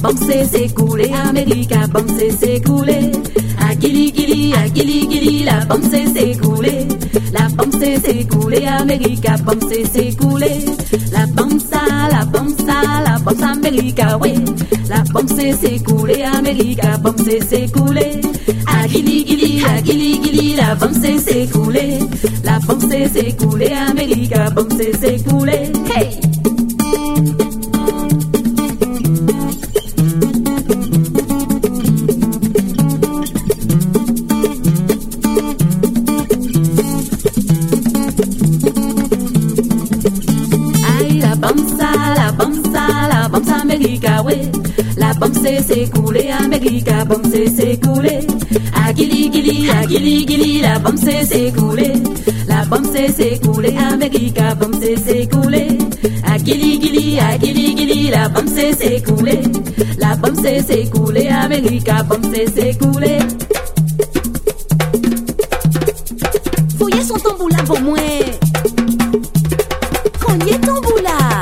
bombe s'est écoulée, Amérique, bombe s'est écoulée. À Gili Gili, la bombe s'est écoulée. La bombe s'est écoulée, Amérique, bombe s'est écoulée. La bombe Amérique, oui. La bombe s'est écoulée, Amérique, bombe s'est écoulée. À Gili Gili, la bombe s'est écoulée. La bombe s'est écoulée, Amérique, bombe s'est écoulée. Hey! La bombe Amérique, oui. La bombe s'est écoulée, Amérique, bombe s'est écoulée. À Gili Gili, la bombe s'est écoulée. La bombe s'est écoulée, Amérique, bombe s'est écoulée. À Gili Gili, la bombe s'est écoulée. La bombe s'est écoulée, Amérique, bombe s'est écoulée. Fouillez son tambour là pour moi. Cognez tambour là.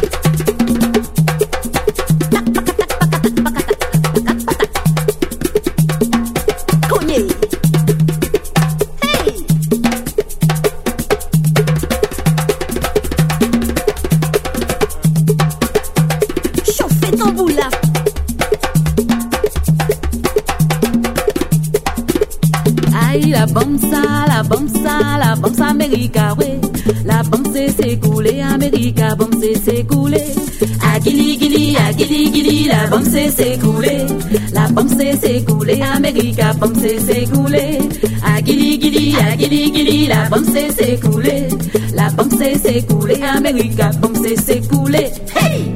La bombe Amérique, oui. La bombe s'est écoulée, Amérique, bombe s'est écoulée. À Gili Gili, la bombe s'est écoulée. La bombe s'est écoulée, Amérique, bombe s'est écoulée. À Gili Gili, la bombe s'est écoulée. La bombe s'est écoulée, Amérique, bombe s'est écoulée. Hey!